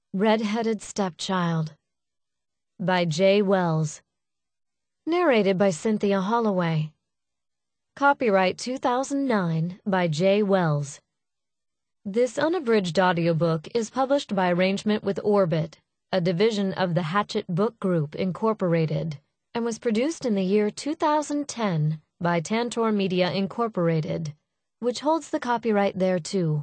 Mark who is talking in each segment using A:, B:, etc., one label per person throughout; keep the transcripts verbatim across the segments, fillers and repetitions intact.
A: Red-Headed Stepchild by J. Wells. Narrated by Cynthia Holloway. Copyright two thousand nine by J. Wells. This unabridged audiobook is published by arrangement with Orbit, a division of the Hatchet Book Group, Incorporated, and was produced in the year two thousand ten by Tantor Media, Incorporated, which holds the copyright thereto.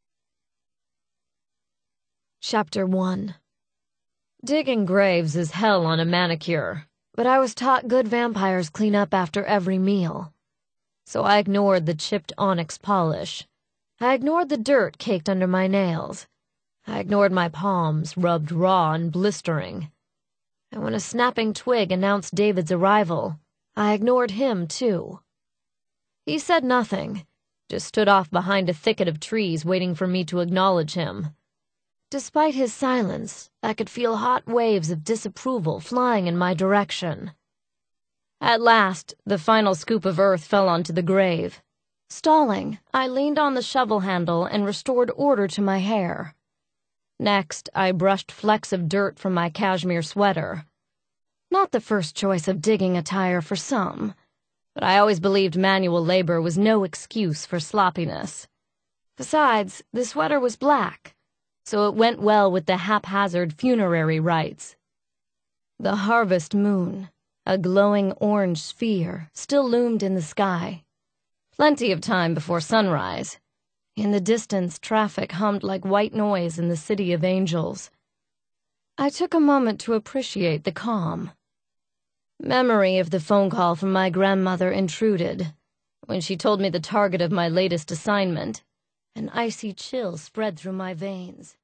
A: Chapter one. Digging graves is hell on a manicure, but I was taught good vampires clean up after every meal. So I ignored the chipped onyx polish. I ignored the dirt caked under my nails. I ignored my palms, rubbed raw and blistering. And when a snapping twig announced David's arrival, I ignored him too. He said nothing, just stood off behind a thicket of trees waiting for me to acknowledge him. Despite his silence, I could feel hot waves of disapproval flying in my direction. At last, the final scoop of earth fell onto the grave. Stalling, I leaned on the shovel handle and restored order to my hair. Next, I brushed flecks of dirt from my cashmere sweater. Not the first choice of digging attire for some, but I always believed manual labor was no excuse for sloppiness. Besides, the sweater was black, so it went well with the haphazard funerary rites. The harvest moon, a glowing orange sphere, still loomed in the sky. Plenty of time before sunrise. In the distance, traffic hummed like white noise in the city of angels. I took a moment to appreciate the calm. Memory of the phone call from my grandmother intruded. When she told me the target of my latest assignment, an icy chill spread through my veins.